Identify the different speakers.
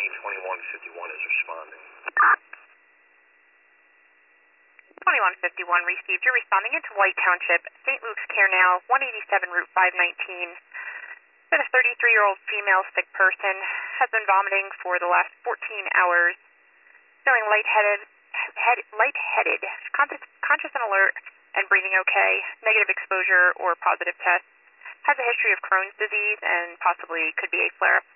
Speaker 1: 2151 is responding.
Speaker 2: 2151 received. You're responding into White Township, St. Luke's Care Now, 187 Route 519. That a 33-year-old female sick person has been vomiting for the last 14 hours, feeling lightheaded, conscious and alert, and breathing okay, negative exposure or positive test, has a history of Crohn's disease and possibly could be a flare-up